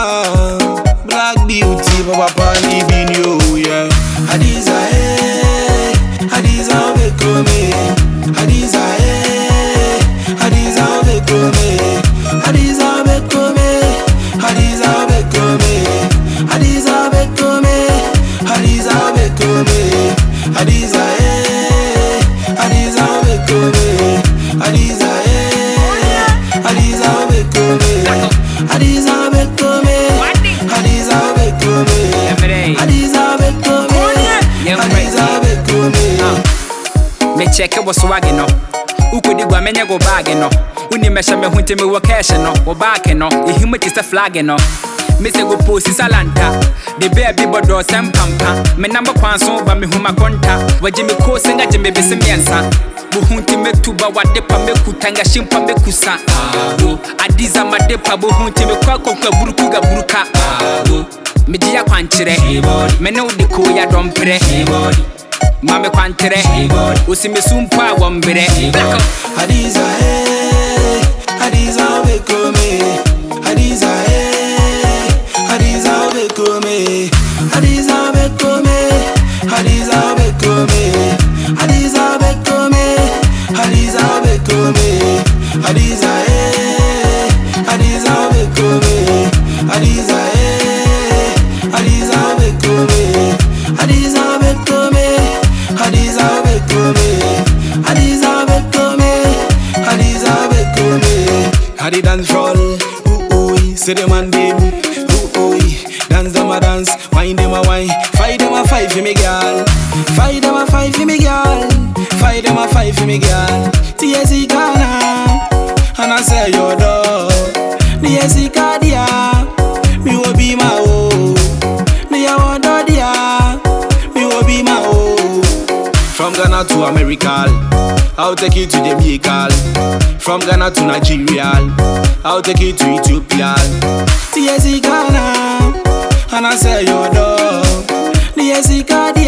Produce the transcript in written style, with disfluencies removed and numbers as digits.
Black beauty, papa, even you, yeah. Hadiza, eh, Hadiza, Bekome, Hadiza, eh, Hadiza, Bekome, Hadiza, Bekome, Hadiza, Bekome, Hadiza, Bekome, Hadiza, Bekome, Hadiza, eh, Hadiza, Bekome, Hadiza, eh, Hadiza, Bekome, Hadiza, Bekome, Hadiza, Bekome, Hadiza, Bekome, Hadiza, Bekome. Me check it was swagging no. Ukudi gwa menye go bag no. Uni mesha me hunte me wo cash no. Wo back no. E him it is a flag no. Me say go post salanta. The baby bodo sem pampa. Me number kwanso ba me huma konta. Waje me ko senga je me bese miensa. Bu hunte me tuba wade pa me kutanga shimpa me kusa. Adiza madepa bu hunte me kwa kokwa buruku ga buruka. Me dia kwanchire. Me no de ko ya dompre. Mame kwantere, usime sumpa wambere. Hadiza, eh, Hadiza, Bekome, Hadiza, eh, Hadiza, Bekome, Hadiza, Bekome, Hadiza, Bekome, Hadiza, Bekome, Hadiza, Bekome, Hadiza, eh, Hadiza, Bekome, Hadiza, eh, Hadiza, Bekome, Hadiza, Bekome, Hadiza, Bekome, Hadiza, Bekome, Hadiza, Bekome. Hadi dance roll, ooh ooh, say them and them, ooh ooh, dance them a dance, wine them a wine, fight them a fight for me girl, fight them a fight for me girl, fight them a fight for me girl. TSC Ghana, and I say your dog, TSC Kadia, me will be my own, me a want dia, me will be my own. From Ghana to America, I'll take you to Jamaica. From Ghana to Nigeria, I'll take you to Ethiopia. TSC Ghana, and I say your dog, TSC Ghana.